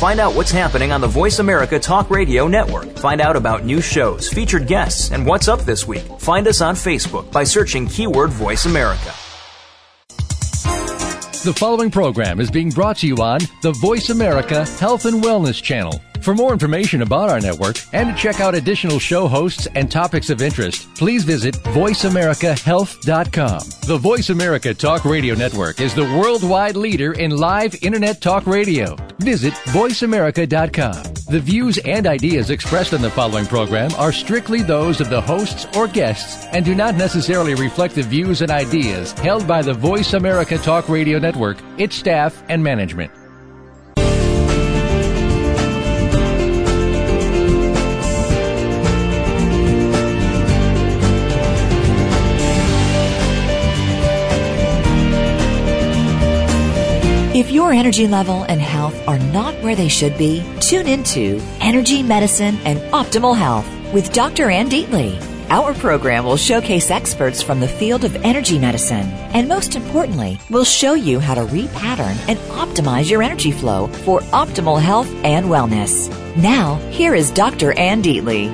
Find out what's happening on the Voice America Talk Radio Network. Find out about new shows, featured guests, and what's up this week. Find us on Facebook by searching keyword Voice America. The following program is being brought to you on the Voice America Health and Wellness Channel. For more information about our network and to check out additional show hosts and topics of interest, please visit voiceamericahealth.com. The Voice America Talk Radio Network is the worldwide leader in live Internet talk radio. Visit voiceamerica.com. The views and ideas expressed on the following program are strictly those of the hosts or guests and do not necessarily reflect the views and ideas held by the Voice America Talk Radio Network, its staff, and management. If your energy level and health are not where they should be, tune into Energy, Medicine, and Optimal Health with Dr. Ann Deatley. Our program will showcase experts from the field of energy medicine, and most importantly, we'll show you how to repattern and optimize your energy flow for optimal health and wellness. Now, here is Dr. Ann Deatley.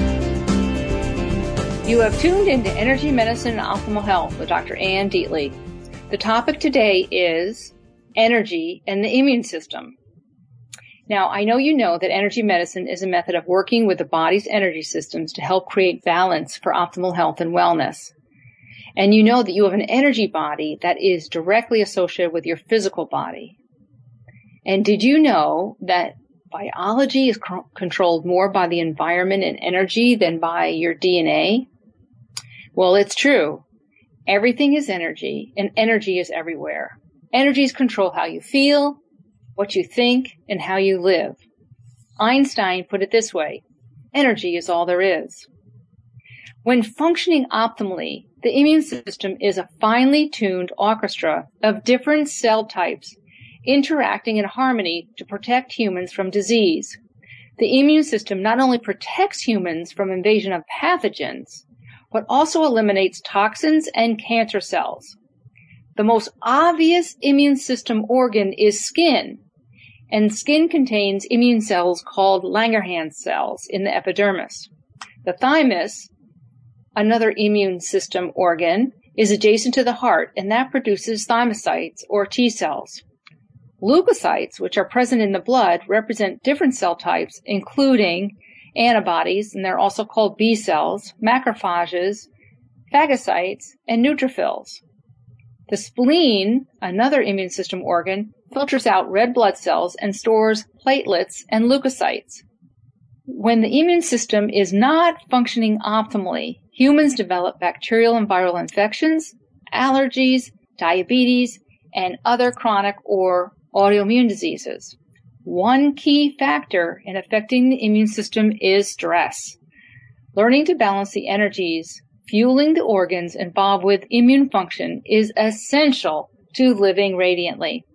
You have tuned into Energy, Medicine, and Optimal Health with Dr. Ann Deatley. The topic today is energy and the immune system. Now, I know you know that energy medicine is a method of working with the body's energy systems to help create balance for optimal health and wellness. And you know that you have an energy body that is directly associated with your physical body. And did you know that biology is controlled more by the environment and energy than by your DNA? Well, it's true. Everything is energy, and energy is everywhere. Energies control how you feel, what you think, and how you live. Einstein put it this way: energy is all there is. When functioning optimally, the immune system is a finely tuned orchestra of different cell types interacting in harmony to protect humans from disease. The immune system not only protects humans from invasion of pathogens, but also eliminates toxins and cancer cells. The most obvious immune system organ is skin, and skin contains immune cells called Langerhans cells in the epidermis. The thymus, another immune system organ, is adjacent to the heart, and that produces thymocytes or T cells. Leukocytes, which are present in the blood, represent different cell types, including antibodies, and they're also called B cells, macrophages, phagocytes, and neutrophils. The spleen, another immune system organ, filters out red blood cells and stores platelets and leukocytes. When the immune system is not functioning optimally, humans develop bacterial and viral infections, allergies, diabetes, and other chronic or autoimmune diseases. One key factor in affecting the immune system is stress. Learning to balance the energies fueling the organs involved with immune function is essential to living radiantly.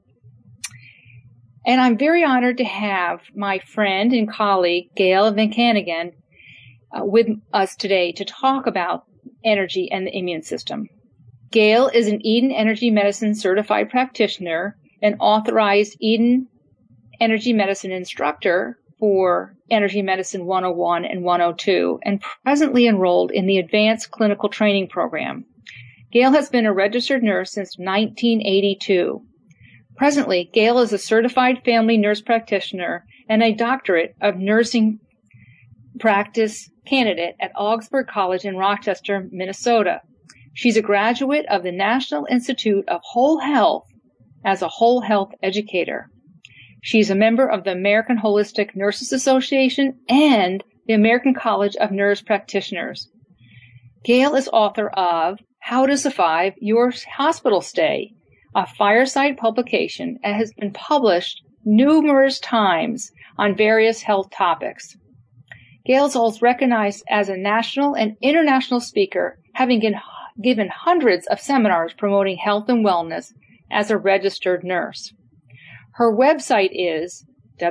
And I'm very honored to have my friend and colleague, Gail Van Cannigan, with us today to talk about energy and the immune system. Gail is an Eden Energy Medicine certified practitioner and authorized Eden Energy Medicine instructor for Energy Medicine 101 and 102, and presently enrolled in the Advanced Clinical Training Program. Gail has been a registered nurse since 1982. Presently, Gail is a certified family nurse practitioner and a doctorate of nursing practice candidate at Augsburg College in Rochester, Minnesota. She's a graduate of the National Institute of Whole Health as a whole health educator. She's a member of the American Holistic Nurses Association and the American College of Nurse Practitioners. Gail is author of How to Survive Your Hospital Stay, a fireside publication that has been published numerous times on various health topics. Gail is also recognized as a national and international speaker, having given hundreds of seminars promoting health and wellness as a registered nurse. Her website is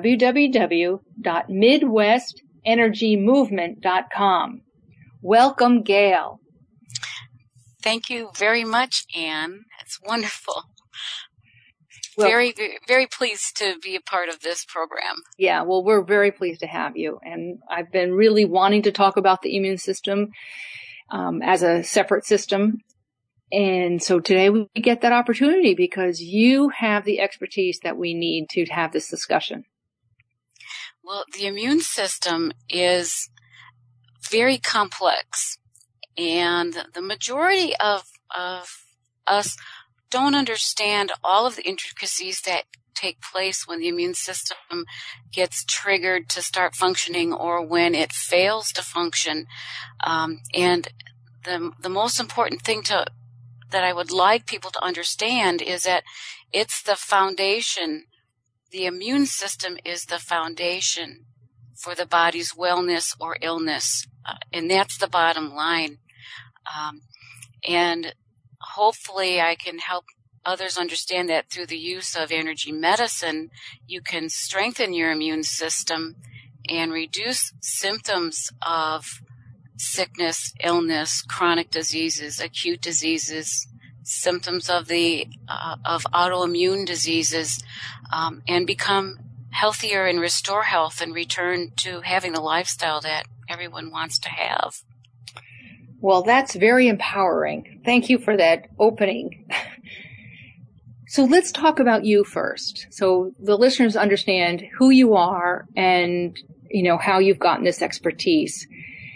www.midwestenergymovement.com. Welcome, Gail. Thank you very much, Anne. It's wonderful. very, very, very pleased to be a part of this program. Yeah, well, we're very pleased to have you. And I've been really wanting to talk about the immune system as a separate system. And so today we get that opportunity because you have the expertise that we need to have this discussion. Well, the immune system is very complex, and the majority of us don't understand all of the intricacies that take place when the immune system gets triggered to start functioning or when it fails to function. And the most important thing that I would like people to understand is that it's the foundation. The immune system is the foundation for the body's wellness or illness, and that's the bottom line. And hopefully I can help others understand that through the use of energy medicine, you can strengthen your immune system and reduce symptoms of sickness, illness, chronic diseases, acute diseases, symptoms of of autoimmune diseases, and become healthier and restore health and return to having the lifestyle that everyone wants to have. Well, that's very empowering. Thank you for that opening. So let's talk about you first. So the listeners understand who you are and, how you've gotten this expertise.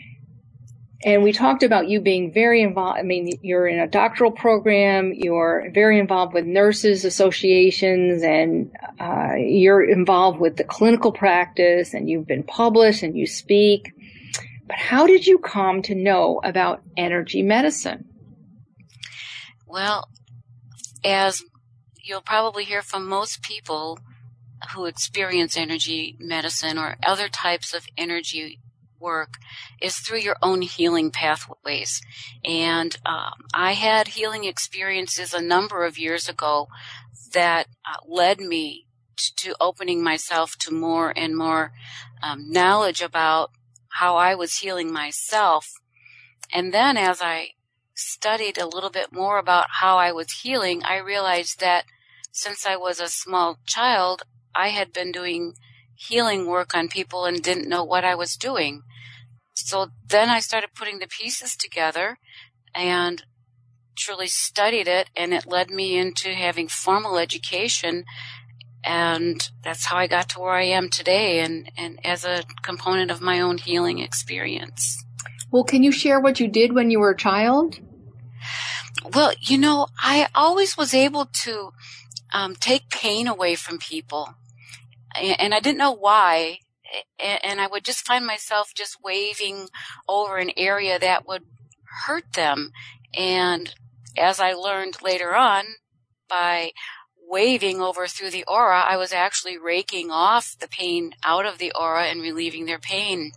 And we talked about you being very involved. I mean, you're in a doctoral program. You're very involved with nurses associations, and you're involved with the clinical practice, and you've been published and you speak. But how did you come to know about energy medicine? Well, as you'll probably hear from most people who experience energy medicine or other types of energy work, is through your own healing pathways. And I had healing experiences a number of years ago that led me to opening myself to more and more knowledge about how I was healing myself. And then as I studied a little bit more about how I was healing, I realized that since I was a small child, I had been doing healing work on people and didn't know what I was doing. So then I started putting the pieces together and truly studied it, and it led me into having formal education, and that's how I got to where I am today and as a component of my own healing experience. Well, can you share what you did when you were a child? Well, I always was able to take pain away from people, and I didn't know why. And I would just find myself just waving over an area that would hurt them. And as I learned later on, by waving over through the aura, I was actually raking off the pain out of the aura and relieving their pain.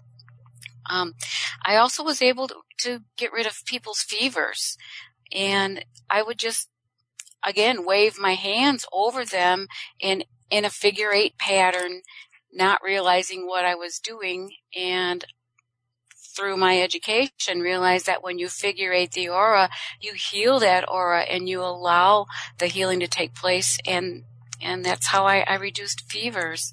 I also was able to get rid of people's fevers. And I would just, again, wave my hands over them in a figure 8 pattern, not realizing what I was doing, and through my education realized that when you figure 8 the aura, you heal that aura and you allow the healing to take place, and that's how I reduced fevers.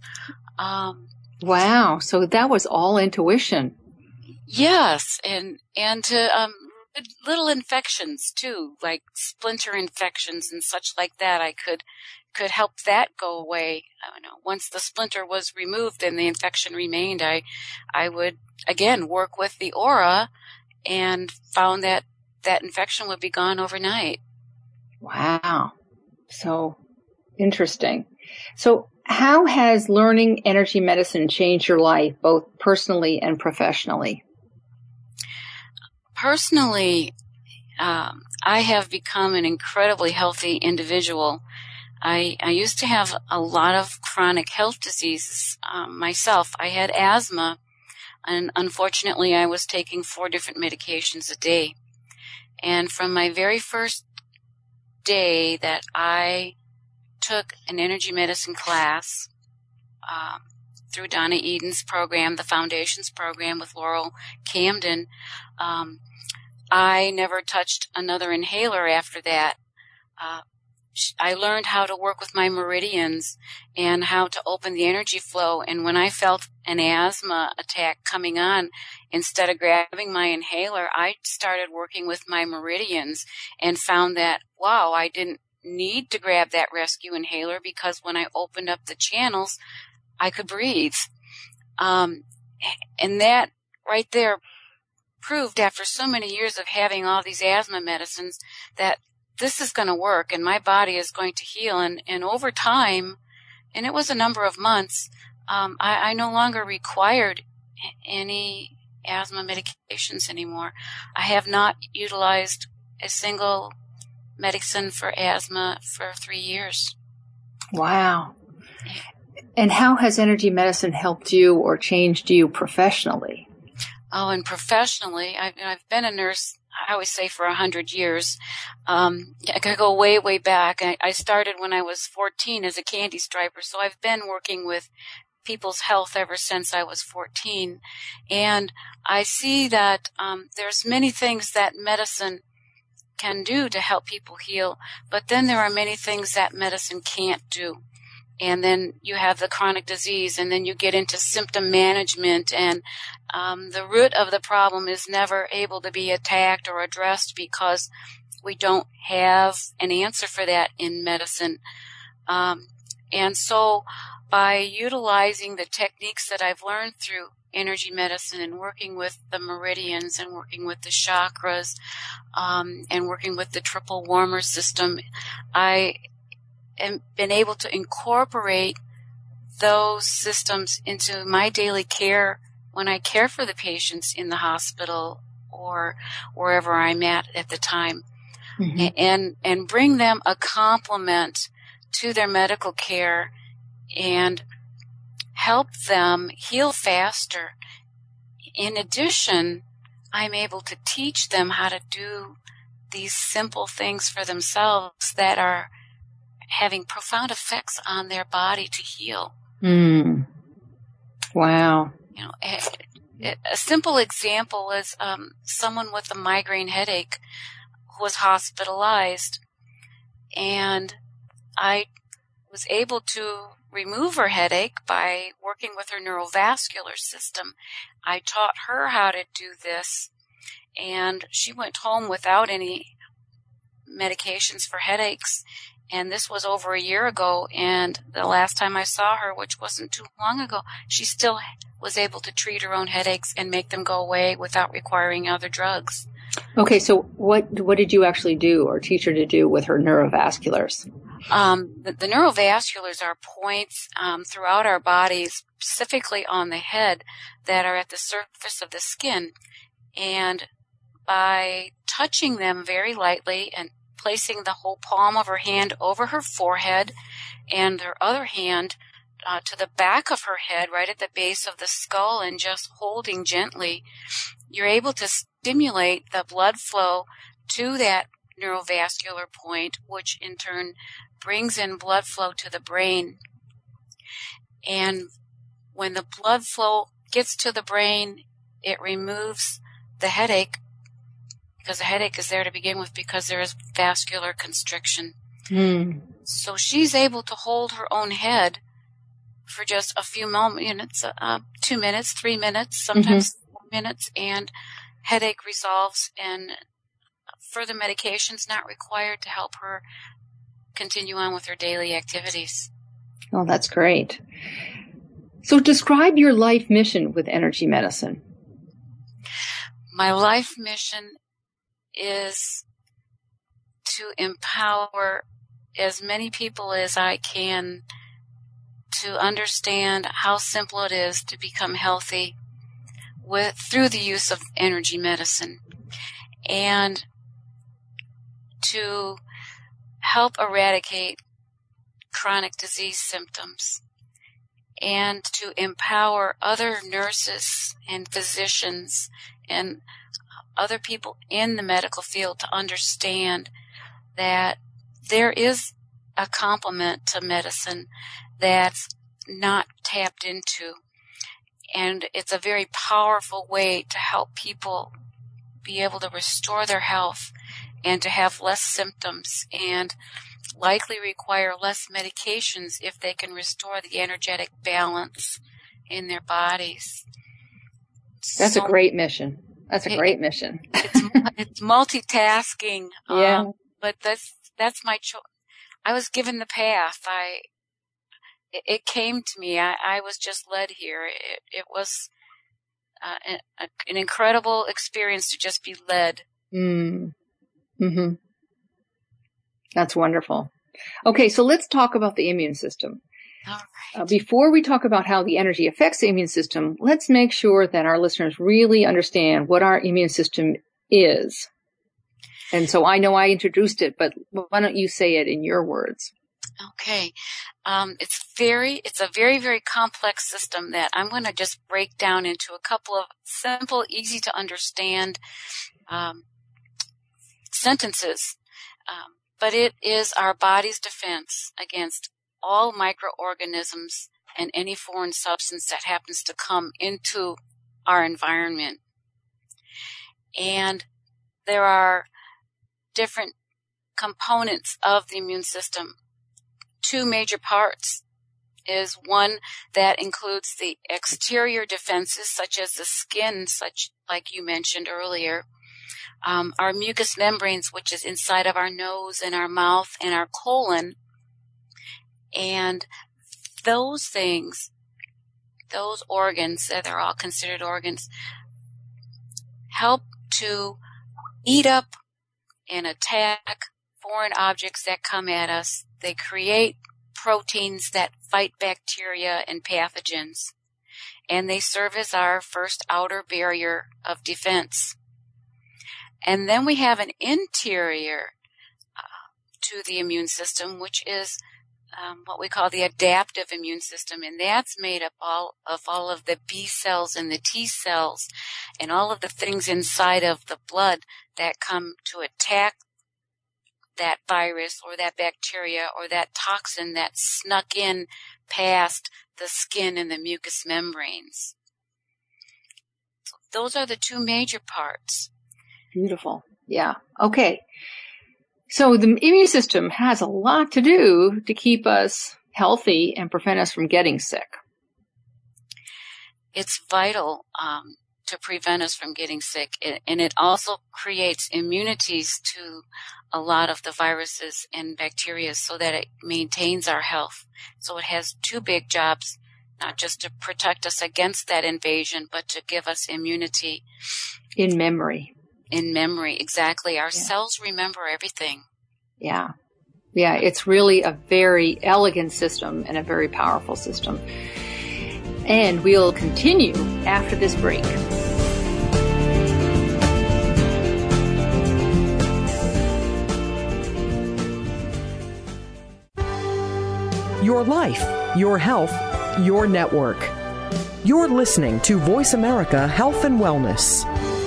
Wow, so that was all intuition. Yes, and to little infections too, like splinter infections and such like that, I could help that go away. Once the splinter was removed and the infection remained, I would again work with the aura and found that infection would be gone overnight. Wow. So interesting. So how has learning energy medicine changed your life, both personally and professionally? Personally, I have become an incredibly healthy individual. I used to have a lot of chronic health diseases myself. I had asthma, and unfortunately I was taking 4 different medications a day. And from my very first day that I took an energy medicine class through Donna Eden's program, the Foundations program with Laurel Camden, I never touched another inhaler after that. I learned how to work with my meridians and how to open the energy flow. And when I felt an asthma attack coming on, instead of grabbing my inhaler, I started working with my meridians and found that, wow, I didn't need to grab that rescue inhaler because when I opened up the channels, I could breathe. And that right there proved, after so many years of having all these asthma medicines, that this is going to work and my body is going to heal. And over time, and it was a number of months, I no longer required any asthma medications anymore. I have not utilized a single medicine for asthma for 3 years. Wow. And how has energy medicine helped you or changed you professionally? Oh, and professionally, I've been a nurse, I always say, for 100 years. I could go way, way back. I started when I was 14 as a candy striper, so I've been working with people's health ever since I was 14. And I see that there's many things that medicine can do to help people heal, but then there are many things that medicine can't do. And then you have the chronic disease, and then you get into symptom management, and the root of the problem is never able to be attacked or addressed because we don't have an answer for that in medicine. And so by utilizing the techniques that I've learned through energy medicine and working with the meridians and working with the chakras and working with the triple warmer system, I have been able to incorporate those systems into my daily care when I care for the patients in the hospital or wherever I'm at the time, and bring them a complement to their medical care and help them heal faster. In addition, I'm able to teach them how to do these simple things for themselves that are having profound effects on their body to heal. Wow. You know, a simple example is someone with a migraine headache who was hospitalized, and I was able to remove her headache by working with her neurovascular system. I taught her how to do this, and she went home without any medications for headaches. And this was over a year ago, and the last time I saw her, which wasn't too long ago, she still was able to treat her own headaches and make them go away without requiring other drugs. Okay, so what did you actually do or teach her to do with her neurovasculars? The neurovasculars are points throughout our bodies, specifically on the head, that are at the surface of the skin. And by touching them very lightly and placing the whole palm of her hand over her forehead and her other hand to the back of her head, right at the base of the skull, and just holding gently, you're able to stimulate the blood flow to that neurovascular point, which in turn brings in blood flow to the brain. And when the blood flow gets to the brain, it removes the headache, because the headache is there to begin with because there is vascular constriction. So she's able to hold her own head for just a few minutes, 2 minutes, 3 minutes, sometimes 4 minutes, and headache resolves, and further medications not required to help her continue on with her daily activities. Oh, that's great. So describe your life mission with energy medicine. My life mission is to empower as many people as I can to understand how simple it is to become healthy through the use of energy medicine, and to help eradicate chronic disease symptoms, and to empower other nurses and physicians and other people in the medical field to understand that there is a complement to medicine that's not tapped into. And it's a very powerful way to help people be able to restore their health and to have less symptoms and likely require less medications if they can restore the energetic balance in their bodies. That's a great mission. That's a great mission. It's multitasking. Yeah. But that's my choice. I was given the path. It came to me. I was just led here. It was an incredible experience to just be led. Mm-hmm. That's wonderful. Okay, so let's talk about the immune system. All right. Before we talk about how the energy affects the immune system, let's make sure that our listeners really understand what our immune system is. And so I know I introduced it, but why don't you say it in your words? Okay. It's a very, very complex system that I'm going to just break down into a couple of simple, easy to understand sentences. But it is our body's defense against all microorganisms and any foreign substance that happens to come into our environment. And there are different components of the immune system. Two major parts is one that includes the exterior defenses, such as the skin, like you mentioned earlier, our mucous membranes, which is inside of our nose and our mouth and our colon. And those things, those organs, they're all considered organs, help to eat up and attack foreign objects that come at us. They create proteins that fight bacteria and pathogens, and they serve as our first outer barrier of defense. And then we have an interior to the immune system, which is what we call the adaptive immune system, and that's made up of all of the B cells and the T cells and all of the things inside of the blood that come to attack that virus or that bacteria or that toxin that snuck in past the skin and the mucous membranes. So those are the two major parts. Beautiful. Yeah. Okay. So the immune system has a lot to do to keep us healthy and prevent us from getting sick. It's vital to prevent us from getting sick, and it also creates immunities to a lot of the viruses and bacteria so that it maintains our health. So it has two big jobs, not just to protect us against that invasion, but to give us immunity. In memory. In memory, exactly. Our cells remember everything. Yeah. Yeah, it's really a very elegant system and a very powerful system. And we'll continue after this break. Your life, your health, your network. You're listening to Voice America Health and Wellness.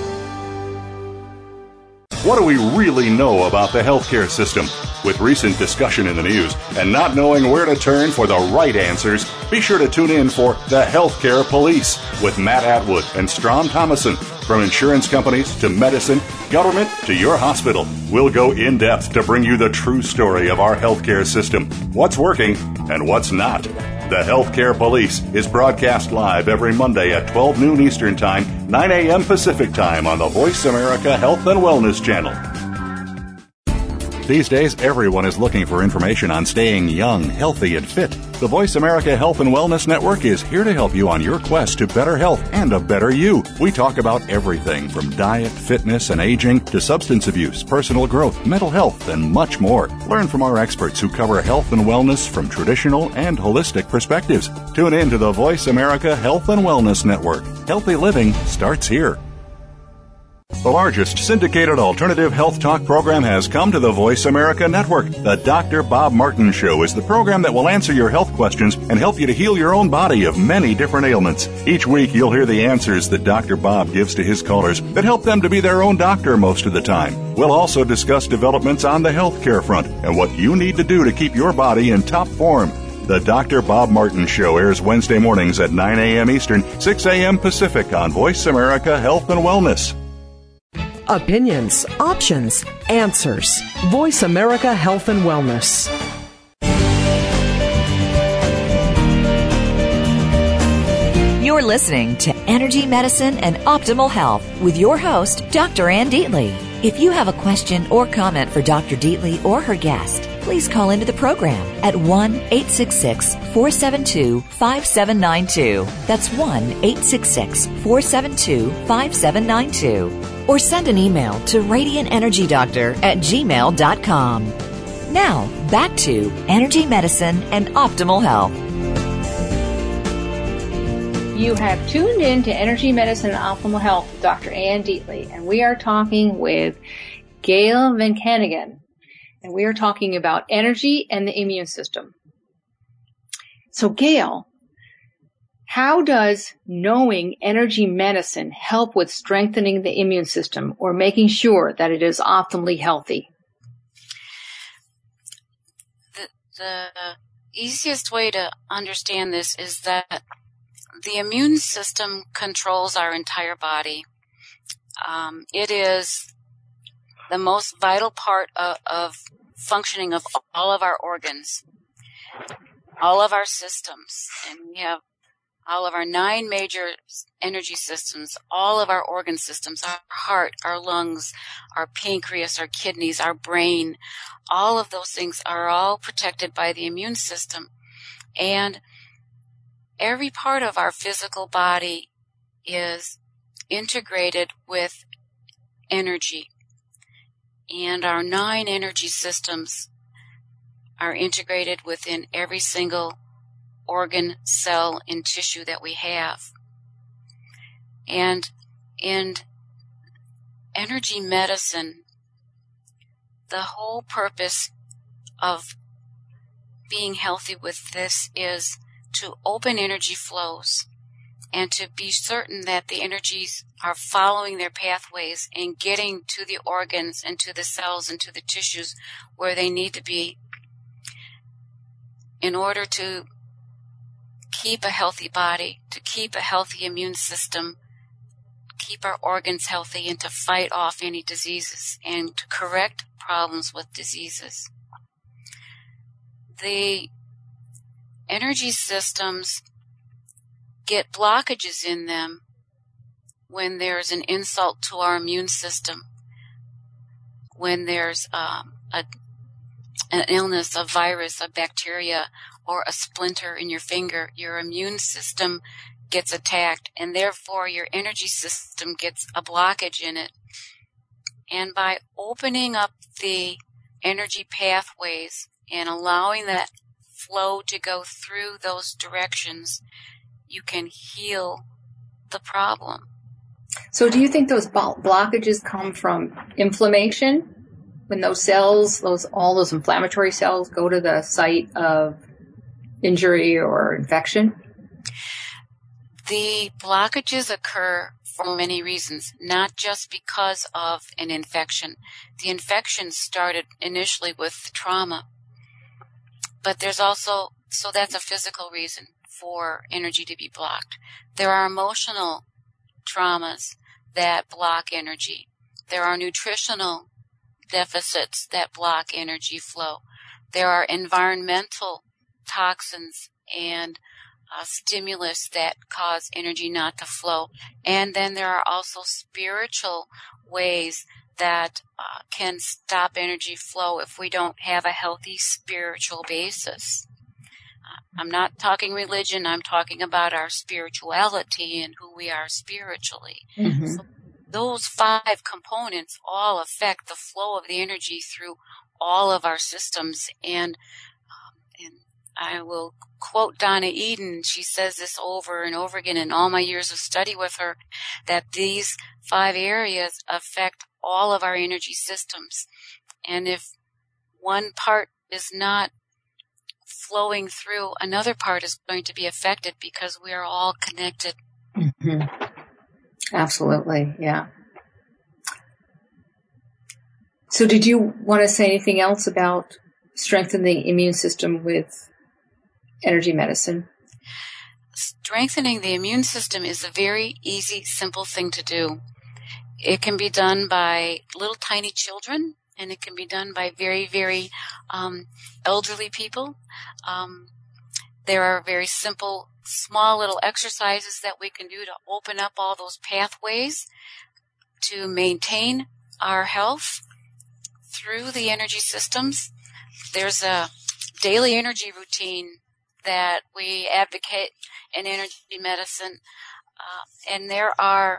What do we really know about the healthcare system? With recent discussion in the news and not knowing where to turn for the right answers, be sure to tune in for The Healthcare Police with Matt Atwood and Strom Thomason. From insurance companies to medicine, government to your hospital, we'll go in depth to bring you the true story of our healthcare system, what's working and what's not. The Healthcare Police is broadcast live every Monday at 12 noon Eastern Time, 9 a.m. Pacific Time on the Voice America Health and Wellness Channel. These days, everyone is looking for information on staying young, healthy, and fit. The Voice America Health and Wellness Network is here to help you on your quest to better health and a better you. We talk about everything from diet, fitness, and aging to substance abuse, personal growth, mental health, and much more. Learn from our experts who cover health and wellness from traditional and holistic perspectives. Tune in to the Voice America Health and Wellness Network. Healthy living starts here. The largest syndicated alternative health talk program has come to the Voice America Network. The Dr. Bob Martin Show is the program that will answer your health questions and help you to heal your own body of many different ailments. Each week, you'll hear the answers that Dr. Bob gives to his callers that help them to be their own doctor most of the time. We'll also discuss developments on the healthcare front and what you need to do to keep your body in top form. The Dr. Bob Martin Show airs Wednesday mornings at 9 a.m. Eastern, 6 a.m. Pacific on Voice America Health and Wellness. Opinions, options, answers. Voice America Health and Wellness. You're listening to Energy Medicine and Optimal Health with your host, Dr. Ann Deatley. If you have a question or comment for Dr. Deatley or her guest, please call into the program at 1-866-472-5792. That's 1-866-472-5792. Or send an email to radiantenergydoctor@gmail.com. Now, back to Energy Medicine and Optimal Health. You have tuned in to Energy Medicine and Optimal Health with Dr. Ann Deatley, and we are talking with Gail Van Kanagan, and we are talking about energy and the immune system. So, Gail, how does knowing energy medicine help with strengthening the immune system or making sure that it is optimally healthy? The easiest way to understand this is that the immune system controls our entire body. It is the most vital part of functioning of all of our organs, all of our systems. And we have all of our 9 major energy systems, all of our organ systems, our heart, our lungs, our pancreas, our kidneys, our brain. All of those things are all protected by the immune system. And every part of our physical body is integrated with energy. And our 9 energy systems are integrated within every single organ, cell, and tissue that we have. And in energy medicine, the whole purpose of being healthy with this is to open energy flows and to be certain that the energies are following their pathways and getting to the organs and to the cells and to the tissues where they need to be in order to keep a healthy body, to keep a healthy immune system, keep our organs healthy, and to fight off any diseases and to correct problems with diseases. The energy systems get blockages in them when there's an insult to our immune system, when there's an illness, a virus, a bacteria, or a splinter in your finger. Your immune system gets attacked, and therefore your energy system gets a blockage in it. And by opening up the energy pathways and allowing that flow to go through those directions, you can heal the problem. So do you think those blockages come from inflammation? When those cells, all those inflammatory cells go to the site of injury or infection? The blockages occur for many reasons, not just because of an infection. The infection started initially with trauma, but there's also, so that's a physical reason for energy to be blocked. There are emotional traumas that block energy. There are nutritional deficits that block energy flow. There are environmental toxins and stimulus that cause energy not to flow. And then there are also spiritual ways that can stop energy flow if we don't have a healthy spiritual basis. I'm not talking religion, I'm talking about our spirituality and who we are spiritually. Mm-hmm. So those 5 components all affect the flow of the energy through all of our systems. And I will quote Donna Eden. She says this over and over again in all my years of study with her, that these 5 areas affect all of our energy systems. And if one part is not flowing through, another part is going to be affected because we are all connected. Mm-hmm. Absolutely, yeah. So did you want to say anything else about strengthening the immune system with energy medicine? Strengthening the immune system is a very easy, simple thing to do. It can be done by little tiny children, and it can be done by very, very elderly people. There are very simple, small little exercises that we can do to open up all those pathways to maintain our health through the energy systems. There's a daily energy routine that we advocate in energy medicine, and there are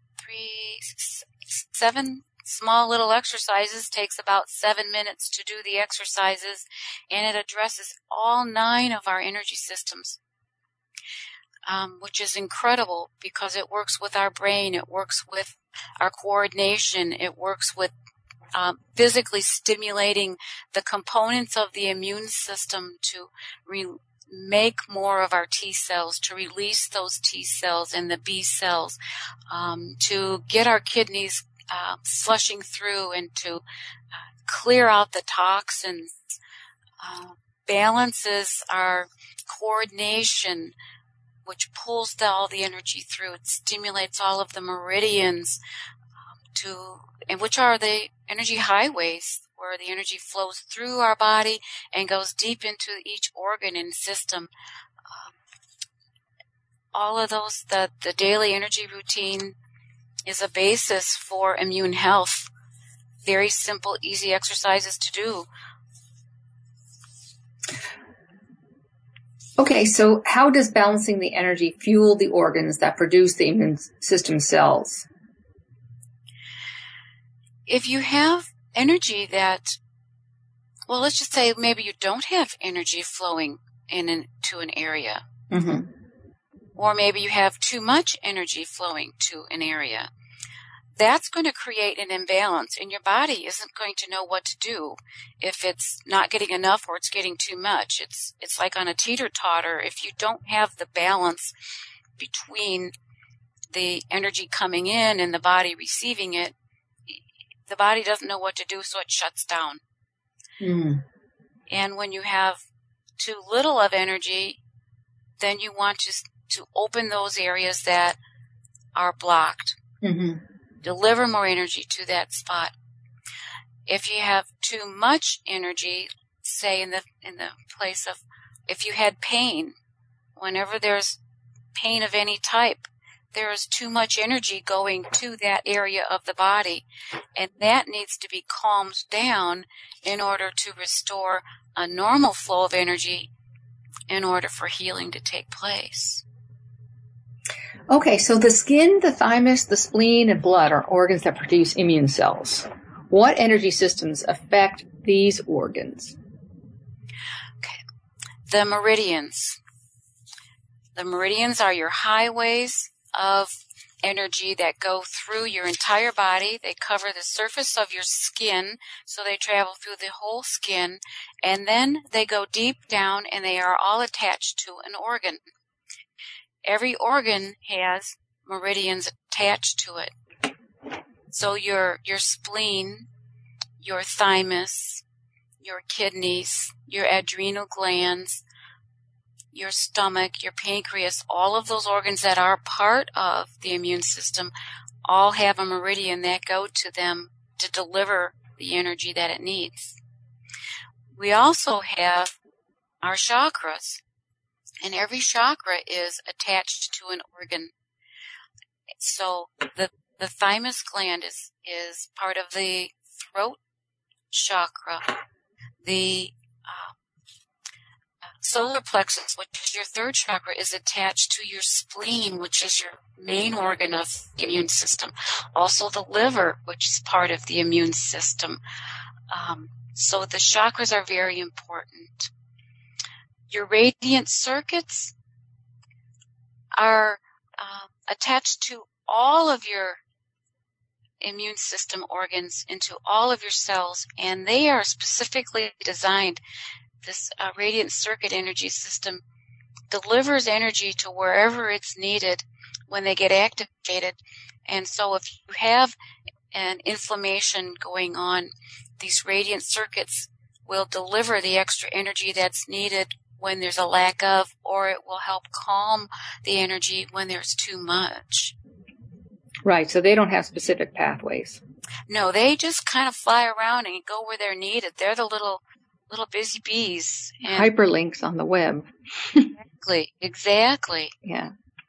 7 small little exercises. Takes about 7 minutes to do the exercises, and it addresses all 9 of our energy systems, which is incredible because it works with our brain, it works with our coordination, it works with physically stimulating the components of the immune system to make more of our T cells, to release those T cells and the B cells, to get our kidneys flushing through and to clear out the toxins, balances our coordination, which pulls all the energy through. It stimulates all of the meridians, and which are the energy highways where the energy flows through our body and goes deep into each organ and system. All of those, the daily energy routine is a basis for immune health. Very simple, easy exercises to do. Okay, so how does balancing the energy fuel the organs that produce the immune system cells? If you have energy that, well, let's just say maybe you don't have energy flowing to an area. Mm-hmm. Or maybe you have too much energy flowing to an area. That's going to create an imbalance, and your body isn't going to know what to do if it's not getting enough or it's getting too much. It's like on a teeter-totter. If you don't have the balance between the energy coming in and the body receiving it, the body doesn't know what to do, so it shuts down. Mm. And when you have too little of energy, then you want to open those areas that are blocked. Mm-hmm. Deliver more energy to that spot. If you have too much energy, say in the place of, if you had pain, whenever there's pain of any type, there is too much energy going to that area of the body, and that needs to be calmed down in order to restore a normal flow of energy in order for healing to take place. Okay, so the skin, the thymus, the spleen, and blood are organs that produce immune cells. What energy systems affect these organs? Okay. The meridians. The meridians are your highways of energy that go through your entire body. They cover the surface of your skin, so they travel through the whole skin, and then they go deep down, and they are all attached to an organ. Every organ has meridians attached to it. So your spleen, your thymus, your kidneys, your adrenal glands, your stomach, your pancreas, all of those organs that are part of the immune system all have a meridian that go to them to deliver the energy that it needs. We also have our chakras. And every chakra is attached to an organ. So the thymus gland is part of the throat chakra. The solar plexus, which is your third chakra, is attached to your spleen, which is your main organ of the immune system. Also the liver, which is part of the immune system. So the chakras are very important. Your radiant circuits are attached to all of your immune system organs, into all of your cells, and they are specifically designed. This radiant circuit energy system delivers energy to wherever it's needed when they get activated. And so if you have an inflammation going on, these radiant circuits will deliver the extra energy that's needed when there's a lack of, or it will help calm the energy when there's too much. Right, so they don't have specific pathways. No, they just kind of fly around and go where they're needed. They're the little little busy bees. And hyperlinks on the web. Exactly. Yeah.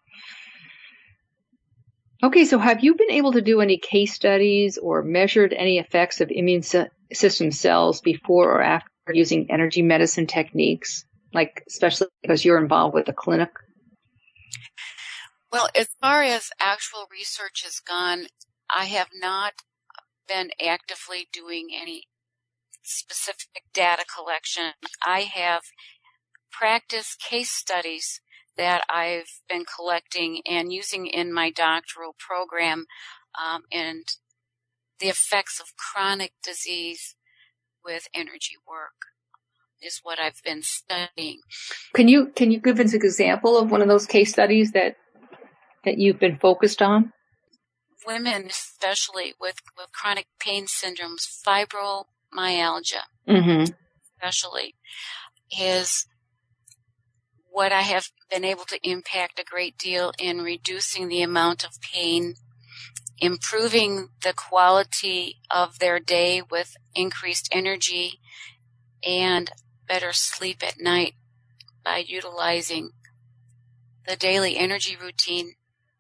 Okay, so have you been able to do any case studies or measured any effects of immune system cells before or after using energy medicine techniques, like especially because you're involved with the clinic? Well, as far as actual research has gone, I have not been actively doing any specific data collection. I have practice case studies that I've been collecting and using in my doctoral program, and the effects of chronic disease with energy work is what I've been studying. Can you give us an example of one of those case studies that you've been focused on? Women, especially with chronic pain syndromes, fibromyalgia, especially, is what I have been able to impact a great deal in reducing the amount of pain, improving the quality of their day with increased energy, and better sleep at night by utilizing the daily energy routine.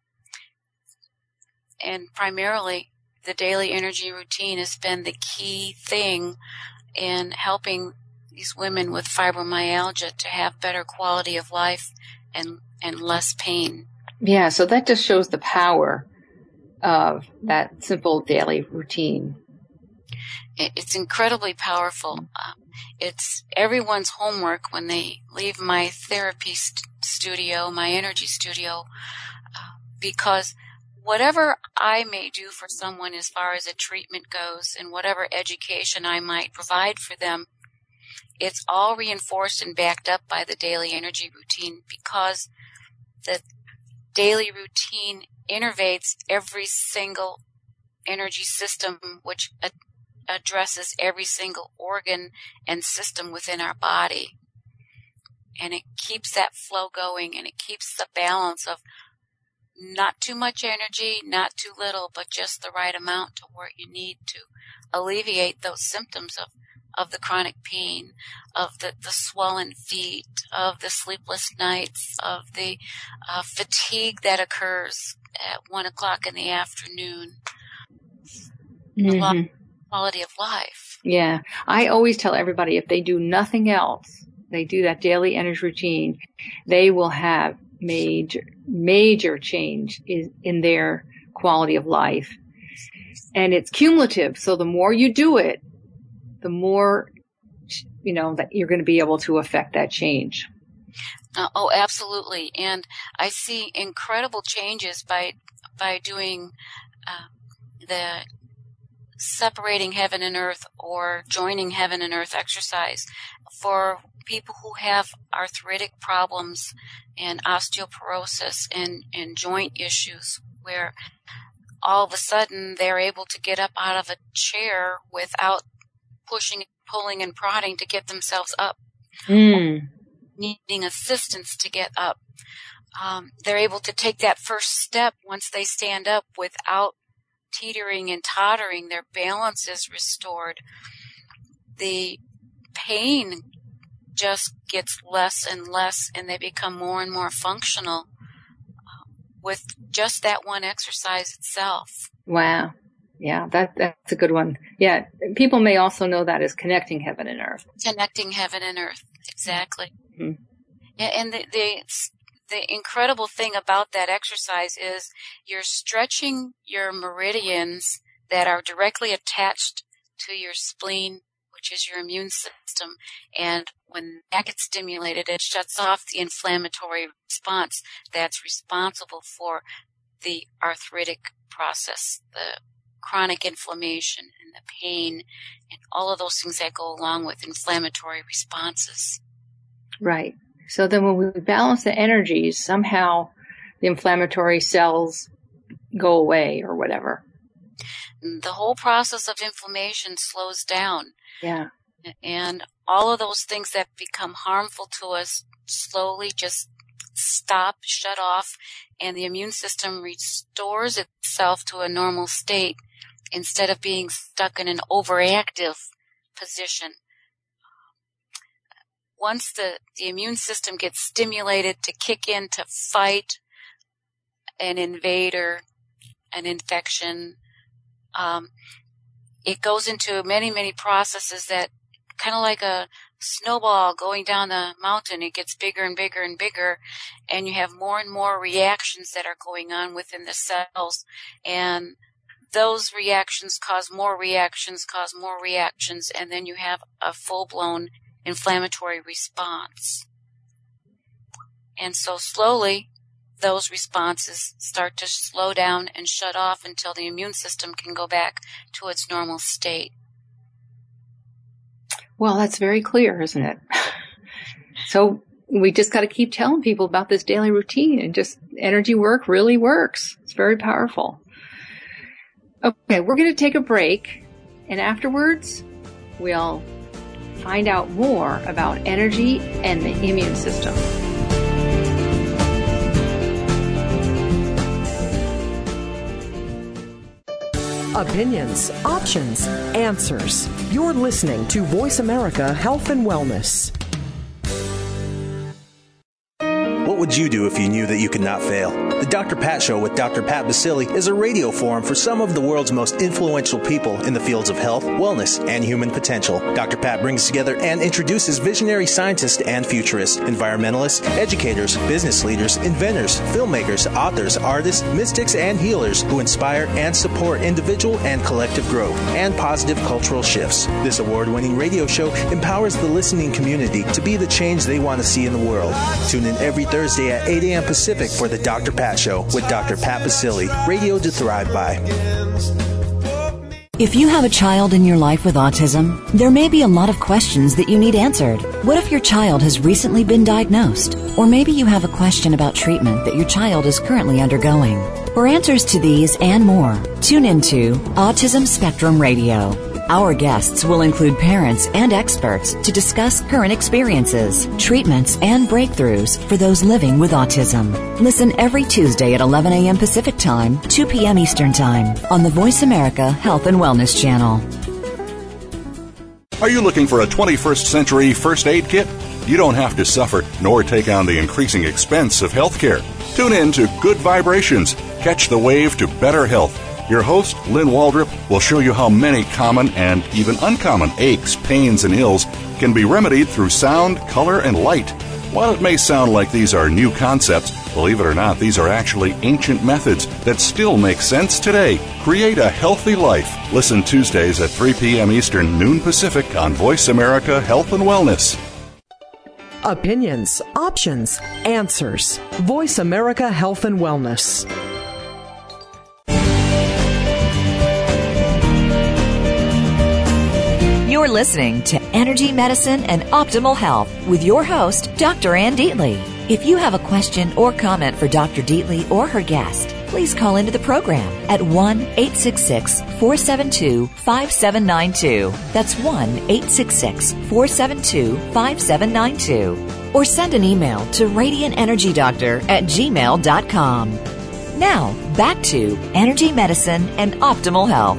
And primarily, the daily energy routine has been the key thing in helping these women with fibromyalgia to have better quality of life and less pain. Yeah, so that just shows the power of that simple daily routine. It's incredibly powerful. It's everyone's homework when they leave my therapy studio, my energy studio, because whatever I may do for someone as far as a treatment goes and whatever education I might provide for them, it's all reinforced and backed up by the daily energy routine, because the daily routine innervates every single energy system, which addresses every single organ and system within our body. And it keeps that flow going, and it keeps the balance of not too much energy, not too little, but just the right amount to where you need to alleviate those symptoms of the chronic pain, of the swollen feet, of the sleepless nights, of the fatigue that occurs at 1 o'clock in the afternoon, the quality of life. Yeah. I always tell everybody, if they do nothing else, they do that daily energy routine, they will have major change in their quality of life. And it's cumulative. So the more you do it, the more, that you're going to be able to affect that change. Oh, absolutely. And I see incredible changes by doing the separating heaven and earth or joining heaven and earth exercise for people who have arthritic problems and osteoporosis and joint issues, where all of a sudden they're able to get up out of a chair without pushing, pulling, and prodding to get themselves up, needing assistance to get up. They're able to take that first step once they stand up without teetering and tottering. Their balance is restored. The pain just gets less and less, and they become more and more functional with just that one exercise itself. Wow. Yeah, that's a good one. Yeah, people may also know that as connecting heaven and earth. Connecting heaven and earth, exactly. Mm-hmm. And the incredible thing about that exercise is you're stretching your meridians that are directly attached to your spleen, which is your immune system. And when that gets stimulated, it shuts off the inflammatory response that's responsible for the arthritic process, the chronic inflammation and the pain and all of those things that go along with inflammatory responses. Right. So then when we balance the energies, somehow the inflammatory cells go away or whatever. The whole process of inflammation slows down. Yeah. And all of those things that become harmful to us slowly just stop, shut off, and the immune system restores itself to a normal state instead of being stuck in an overactive position. once the immune system gets stimulated to kick in to fight an invader, an infection, it goes into many, many processes that kind of like a snowball going down the mountain. It gets bigger and bigger and bigger, and you have more and more reactions that are going on within the cells, and those reactions cause more reactions, and then you have a full-blown inflammatory response. And so slowly, those responses start to slow down and shut off until the immune system can go back to its normal state. Well, that's very clear, isn't it? So we just got to keep telling people about this daily routine, and just energy work really works. It's very powerful. Okay, we're going to take a break, and afterwards we'll find out more about energy and the immune system. Opinions, options, answers. You're listening to Voice America Health and Wellness. What would you do if you knew that you could not fail? The Dr. Pat Show with Dr. Pat Baccili is a radio forum for some of the world's most influential people in the fields of health, wellness, and human potential. Dr. Pat brings together and introduces visionary scientists and futurists, environmentalists, educators, business leaders, inventors, filmmakers, authors, artists, mystics, and healers who inspire and support individual and collective growth and positive cultural shifts. This award-winning radio show empowers the listening community to be the change they want to see in the world. Tune in every Thursday at 8 a.m. Pacific for the Dr. Pat Show with Dr. Pat Baccili, radio to thrive by. If you have a child in your life with autism, there may be a lot of questions that you need answered. What if your child has recently been diagnosed? Or maybe you have a question about treatment that your child is currently undergoing. For answers to these and more, tune into Autism Spectrum Radio. Our guests will include parents and experts to discuss current experiences, treatments, and breakthroughs for those living with autism. Listen every Tuesday at 11 a.m. Pacific Time, 2 p.m. Eastern Time on the Voice America Health and Wellness Channel. Are you looking for a 21st century first aid kit? You don't have to suffer nor take on the increasing expense of healthcare. Tune in to Good Vibrations. Catch the wave to better health. Your host, Lynn Waldrop, will show you how many common and even uncommon aches, pains, and ills can be remedied through sound, color, and light. While it may sound like these are new concepts, believe it or not, these are actually ancient methods that still make sense today. Create a healthy life. Listen Tuesdays at 3 p.m. Eastern, noon Pacific on Voice America Health and Wellness. Opinions, options, answers. Voice America Health and Wellness. You're listening to Energy Medicine and Optimal Health with your host, Dr. Ann Deatley. If you have a question or comment for Dr. Deatley or her guest, please call into the program at 1-866-472-5792. That's 1-866-472-5792. Or send an email to radiantenergydoctor@gmail.com. Now, back to Energy Medicine and Optimal Health.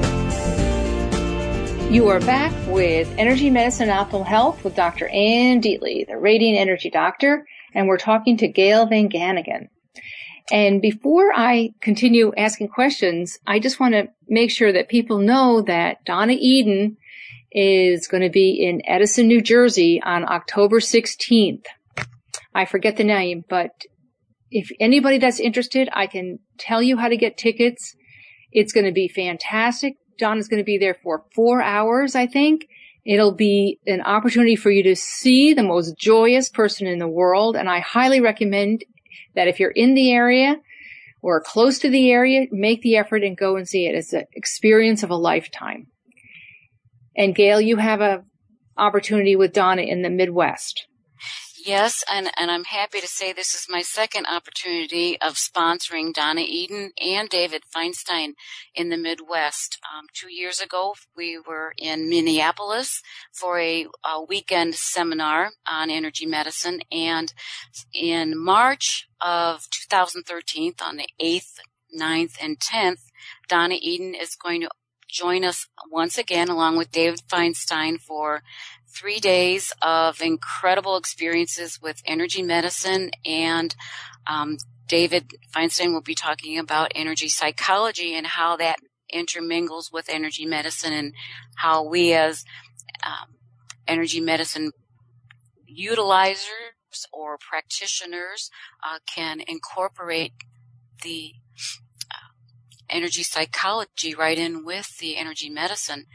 You are back with Energy Medicine and Optimal Health with Dr. Ann Deatley, the Radiant Energy Doctor, and we're talking to Gail Van Gannigan. And before I continue asking questions, I just want to make sure that people know that Donna Eden is going to be in Edison, New Jersey on October 16th. I forget the name, but if anybody that's interested, I can tell you how to get tickets. It's going to be fantastic. Donna's going to be there for 4 hours, I think. It'll be an opportunity for you to see the most joyous person in the world, and I highly recommend that if you're in the area or close to the area, make the effort and go and see it. It's an experience of a lifetime. And Gail, you have an opportunity with Donna in the Midwest. Yes, and I'm happy to say this is my second opportunity of sponsoring Donna Eden and David Feinstein in the Midwest. 2 years ago, we were in Minneapolis for a weekend seminar on energy medicine, and in March of 2013, on the 8th, 9th, and 10th, Donna Eden is going to join us once again along with David Feinstein for 3 days of incredible experiences with energy medicine. And David Feinstein will be talking about energy psychology and how that intermingles with energy medicine, and how we as energy medicine utilizers or practitioners can incorporate the energy psychology right in with the energy medicine.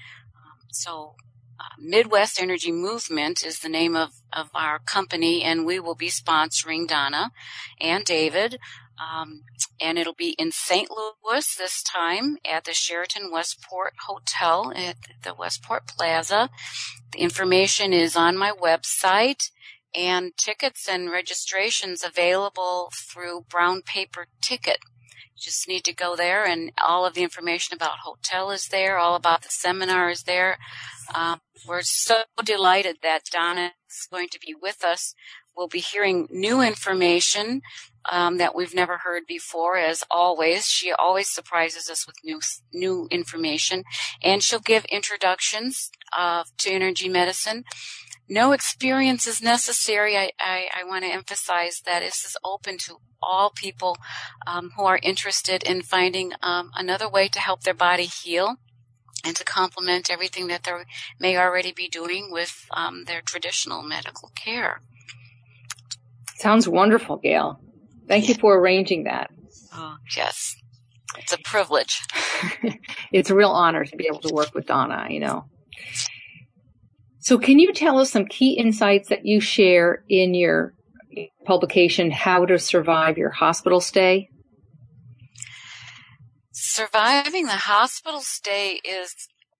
Midwest Energy Movement is the name of our company, and we will be sponsoring Donna and David. And it'll be in St. Louis this time at the Sheraton Westport Hotel at the Westport Plaza. The information is on my website, and tickets and registrations available through Brown Paper Ticket. You just need to go there, and all of the information about hotel is there, all about the seminar is there. We're so delighted that Donna is going to be with us. We'll be hearing new information that we've never heard before, as always. She always surprises us with new information, and she'll give introductions to energy medicine. No experience is necessary. I want to emphasize that this is open to all people who are interested in finding another way to help their body heal and to complement everything that they may already be doing with their traditional medical care. Sounds wonderful, Gail. Thank you for arranging that. Oh, yes. It's a privilege. It's a real honor to be able to work with Donna, So can you tell us some key insights that you share in your publication, How to Survive Your Hospital Stay? Surviving the hospital stay is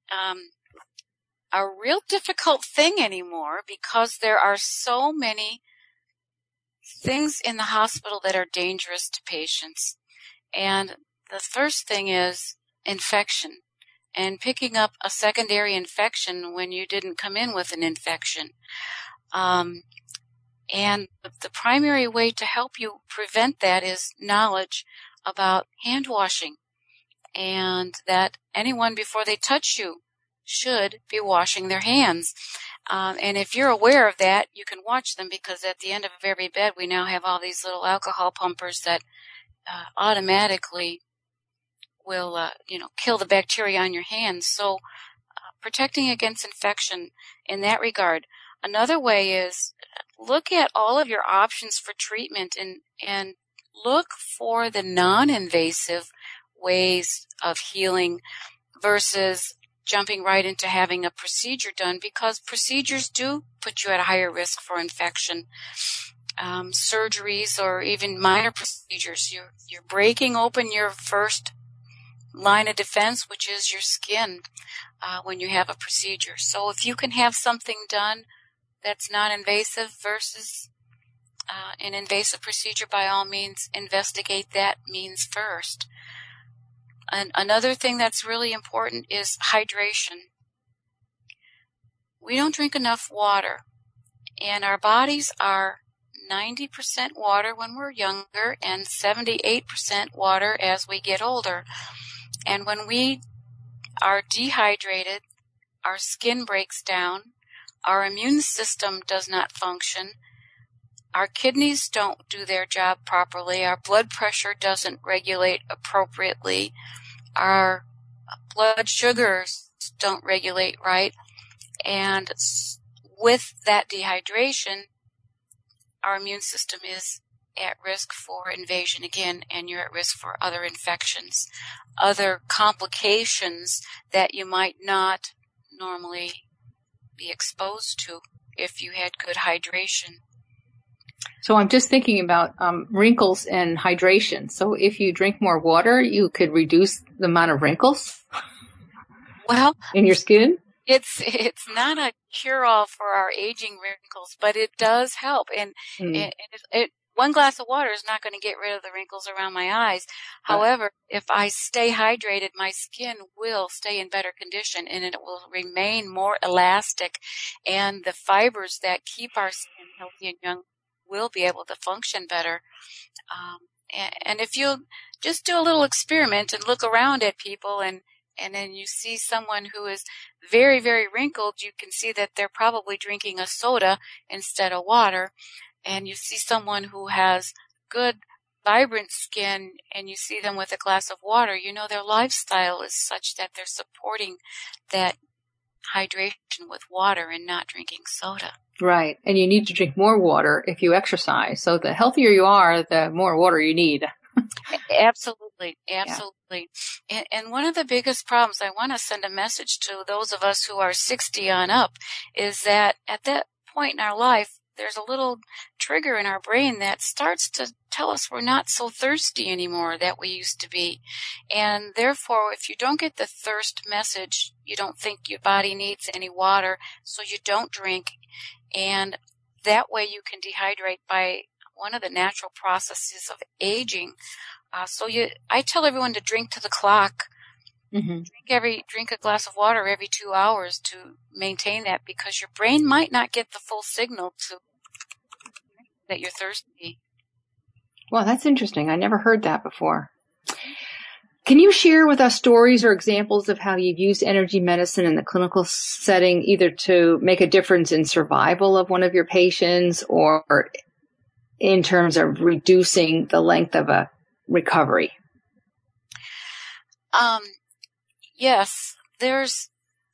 a real difficult thing anymore, because there are so many things in the hospital that are dangerous to patients. And the first thing is infection, and picking up a secondary infection when you didn't come in with an infection. And the primary way to help you prevent that is knowledge about hand washing, and that anyone before they touch you should be washing their hands. And if you're aware of that, you can watch them, because at the end of every bed, we now have all these little alcohol pumpers that automatically will, kill the bacteria on your hands. So protecting against infection in that regard. Another way is look at all of your options for treatment, and look for the non-invasive ways of healing versus jumping right into having a procedure done, because procedures do put you at a higher risk for infection. Surgeries or even minor procedures, you're breaking open your first line of defense, which is your skin, when you have a procedure. So if you can have something done that's non-invasive versus an invasive procedure, by all means, investigate that means first. And another thing that's really important is hydration. We don't drink enough water, and our bodies are 90% water when we're younger and 78% water as we get older. And when we are dehydrated, our skin breaks down, our immune system does not function, our kidneys don't do their job properly, our blood pressure doesn't regulate appropriately, our blood sugars don't regulate right, and with that dehydration, our immune system is at risk for invasion again, and you're at risk for other infections, other complications that you might not normally be exposed to if you had good hydration. So I'm just thinking about wrinkles and hydration. So if you drink more water, you could reduce the amount of wrinkles in your skin? It's not a cure-all for our aging wrinkles, but it does help. And one glass of water is not going to get rid of the wrinkles around my eyes. However, if I stay hydrated, my skin will stay in better condition, and it will remain more elastic. And the fibers that keep our skin healthy and young will be able to function better. And if you just do a little experiment and look around at people and and then you see someone who is very, very wrinkled, you can see that they're probably drinking a soda instead of water. And you see someone who has good, vibrant skin, and you see them with a glass of water, you know their lifestyle is such that they're supporting that hydration with water and not drinking soda. Right. And you need to drink more water if you exercise. So the healthier you are, the more water you need. Absolutely. Absolutely. Yeah. And one of the biggest problems, I want to send a message to those of us who are 60 on up, is that at that point in our life, there's a little trigger in our brain that starts to tell us we're not so thirsty anymore that we used to be. And therefore, if you don't get the thirst message, you don't think your body needs any water, so you don't drink. And that way you can dehydrate by one of the natural processes of aging. I tell everyone to drink to the clock. Mm-hmm. Drink a glass of water every 2 hours to maintain that, because your brain might not get the full signal that you're thirsty. Well, that's interesting. I never heard that before. Can you share with us stories or examples of how you've used energy medicine in the clinical setting, either to make a difference in survival of one of your patients or in terms of reducing the length of a recovery? Yes, there's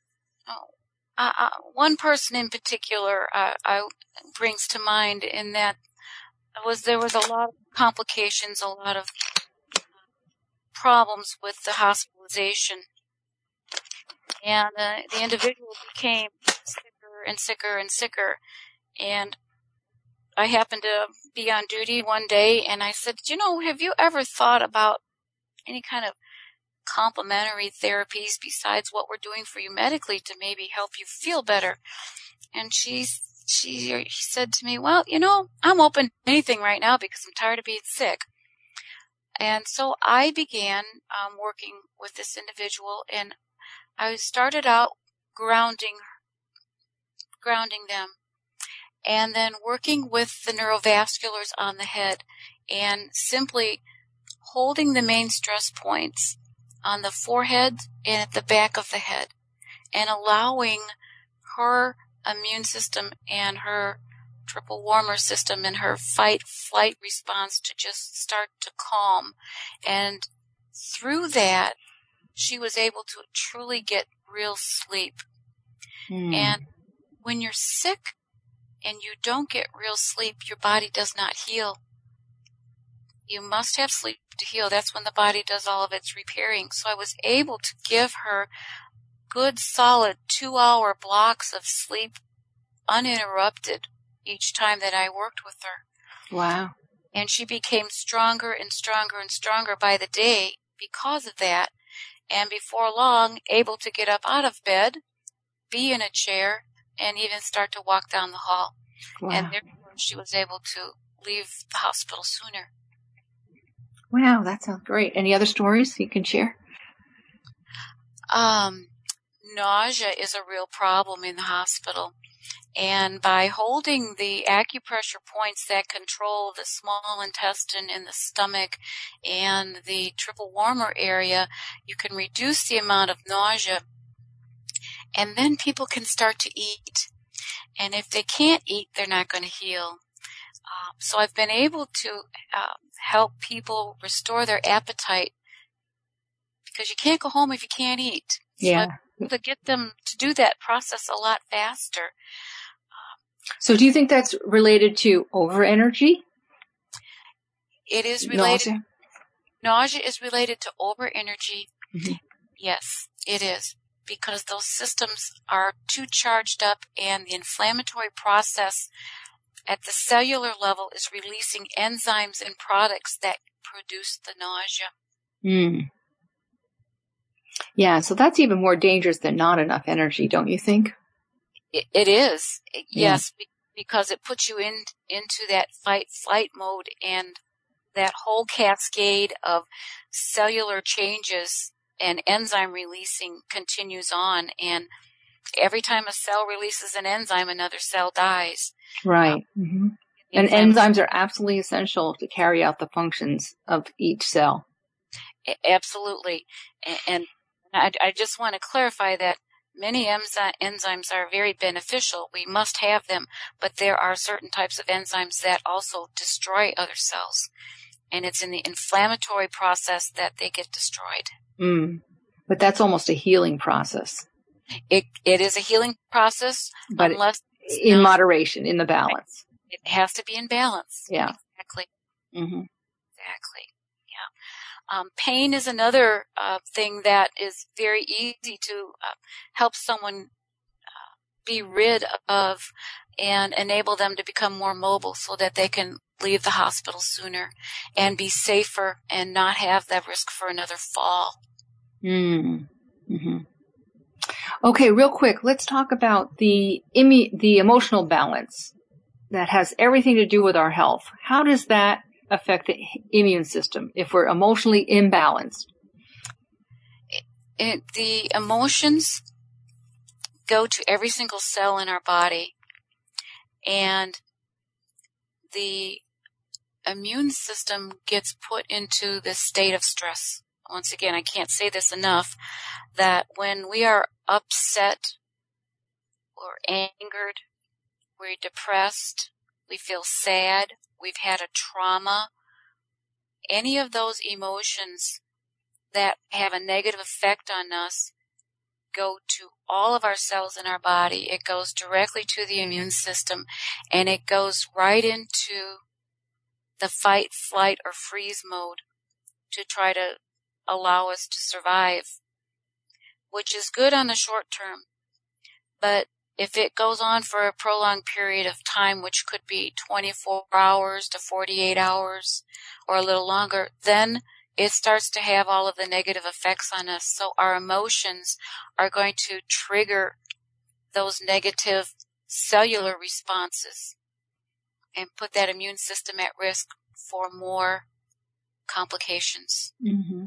one person in particular brings to mind, in that there was a lot of complications, a lot of problems with the hospitalization, and the individual became sicker and sicker and sicker. And I happened to be on duty one day, and I said, have you ever thought about any kind of complementary therapies besides what we're doing for you medically to maybe help you feel better? And she said to me, well, I'm open to anything right now because I'm tired of being sick. And so I began working with this individual, and I started out grounding them, and then working with the neurovasculars on the head, and simply holding the main stress points on the forehead and at the back of the head, and allowing her immune system and her triple warmer system and her fight-flight response to just start to calm. And through that, she was able to truly get real sleep. And when you're sick and you don't get real sleep, your body does not heal. You must have sleep to heal. That's when the body does all of its repairing. So I was able to give her good, solid 2-hour blocks of sleep uninterrupted each time that I worked with her. Wow. And she became stronger and stronger and stronger by the day because of that. And before long, able to get up out of bed, be in a chair, and even start to walk down the hall. Wow. And therefore she was able to leave the hospital sooner. Wow, that sounds great. Any other stories you can share? Nausea is a real problem in the hospital. And by holding the acupressure points that control the small intestine and the stomach and the triple warmer area, you can reduce the amount of nausea. And then people can start to eat. And if they can't eat, they're not going to heal. So I've been able to help people restore their appetite, because you can't go home if you can't eat. Yeah. So I've been able to get them to do that process a lot faster. So do you think that's related to overenergy? It is related. Nausea? Nausea is related to overenergy. Mm-hmm. Yes, it is. Because those systems are too charged up, and the inflammatory process at the cellular level is releasing enzymes and products that produce the nausea. Yeah, so that's even more dangerous than not enough energy, don't you think? It is, yes, because it puts you into that fight-flight mode, and that whole cascade of cellular changes and enzyme releasing continues on, and every time a cell releases an enzyme, another cell dies. Right. And enzymes are absolutely essential to carry out the functions of each cell. Absolutely. And I just want to clarify that many enzymes are very beneficial. We must have them, but there are certain types of enzymes that also destroy other cells. And it's in the inflammatory process that they get destroyed. But that's almost a healing process. It is a healing process, but unless in moderation, in the balance. It has to be in balance. Yeah. Exactly. Mm-hmm. Exactly. Yeah. Pain is another thing that is very easy to help someone be rid of and enable them to become more mobile so that they can leave the hospital sooner and be safer and not have that risk for another fall. Mm-hmm. Okay, real quick, let's talk about the emotional balance that has everything to do with our health. How does that affect the immune system if we're emotionally imbalanced? The emotions go to every single cell in our body, and the immune system gets put into this state of stress. Once again, I can't say this enough, that when we are upset or angered, we're depressed, we feel sad, we've had a trauma, any of those emotions that have a negative effect on us go to all of our cells in our body. It goes directly to the immune system, and it goes right into the fight, flight, or freeze mode to try to allow us to survive, which is good on the short term. But if it goes on for a prolonged period of time, which could be 24 hours to 48 hours or a little longer, then it starts to have all of the negative effects on us. So our emotions are going to trigger those negative cellular responses and put that immune system at risk for more complications. Mm-hmm.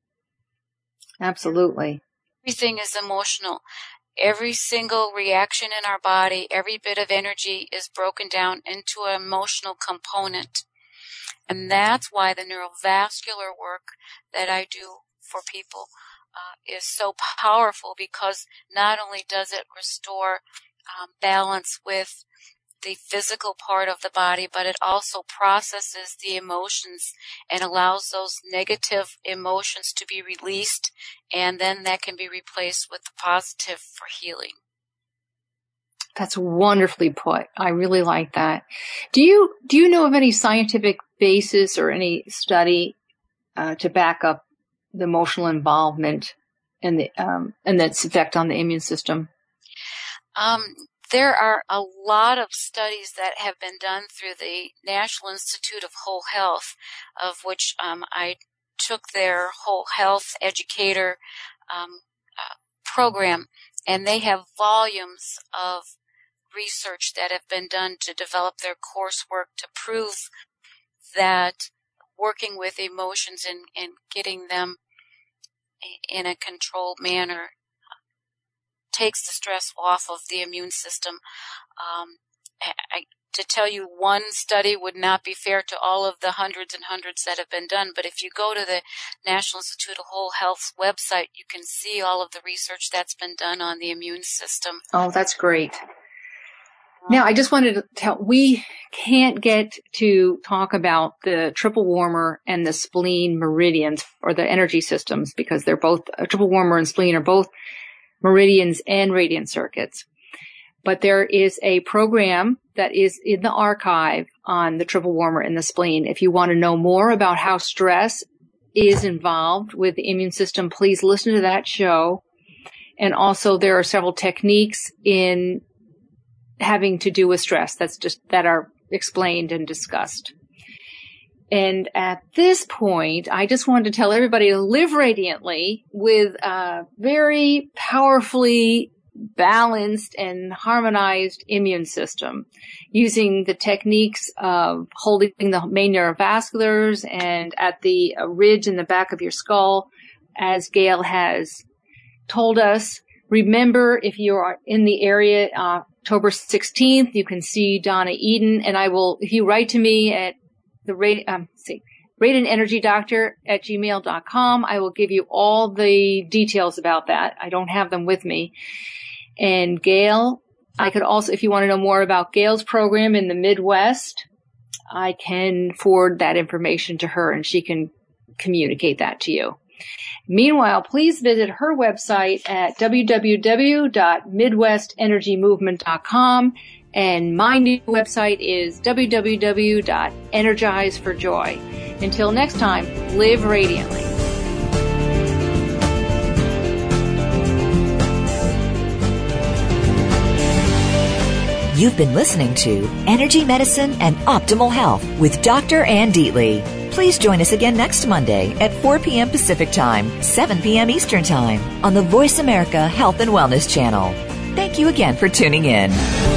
Absolutely. Everything is emotional. Every single reaction in our body, every bit of energy is broken down into an emotional component. And that's why the neurovascular work that I do for people is so powerful, because not only does it restore balance with the physical part of the body, but it also processes the emotions and allows those negative emotions to be released, and then that can be replaced with the positive for healing. That's wonderfully put. I really like that. Do you know of any scientific basis or any study to back up the emotional involvement and its effect on the immune system? There are a lot of studies that have been done through the National Institute of Whole Health, of which I took their whole health educator program, and they have volumes of research that have been done to develop their coursework to prove that working with emotions and getting them in a controlled manner takes the stress off of the immune system. To tell you one study would not be fair to all of the hundreds and hundreds that have been done, but if you go to the National Institute of Whole Health's website, you can see all of the research that's been done on the immune system. Oh, that's great. Now, I just wanted to tell, we can't get to talk about the triple warmer and the spleen meridians, or the energy systems, because they're both, a triple warmer and spleen are both meridians and radiant circuits. But there is a program that is in the archive on the triple warmer and the spleen. If you want to know more about how stress is involved with the immune system, please listen to that show. And also there are several techniques in having to do with stress that are explained and discussed. And at this point, I just wanted to tell everybody to live radiantly with a very powerfully balanced and harmonized immune system, using the techniques of holding the main neurovasculars and at the ridge in the back of your skull, as Gail has told us. Remember, if you are in the area, October 16th, you can see Donna Eden, and I will, if you write to me at radiantenergydoctor@gmail.com. I will give you all the details about that. I don't have them with me. And Gail, I could also, if you want to know more about Gail's program in the Midwest, I can forward that information to her and she can communicate that to you. Meanwhile, please visit her website at www.midwestenergymovement.com, and my new website is www.energizeforjoy. Until next time, live radiantly. You've been listening to Energy Medicine and Optimal Health with Dr. Ann Dietly. Please join us again next Monday at 4 p.m. Pacific Time, 7 p.m. Eastern Time on the Voice America Health and Wellness Channel. Thank you again for tuning in.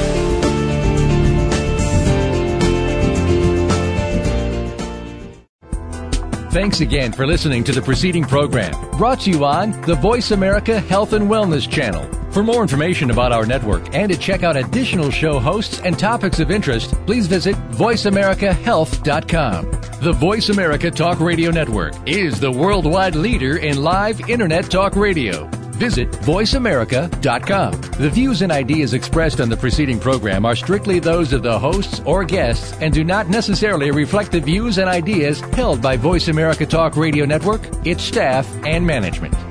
Thanks again for listening to the preceding program, brought to you on the Voice America Health and Wellness Channel. For more information about our network and to check out additional show hosts and topics of interest, please visit voiceamericahealth.com. The Voice America Talk Radio Network is the worldwide leader in live Internet talk radio. Visit voiceamerica.com. The views and ideas expressed on the preceding program are strictly those of the hosts or guests and do not necessarily reflect the views and ideas held by Voice America Talk Radio Network, its staff, and management.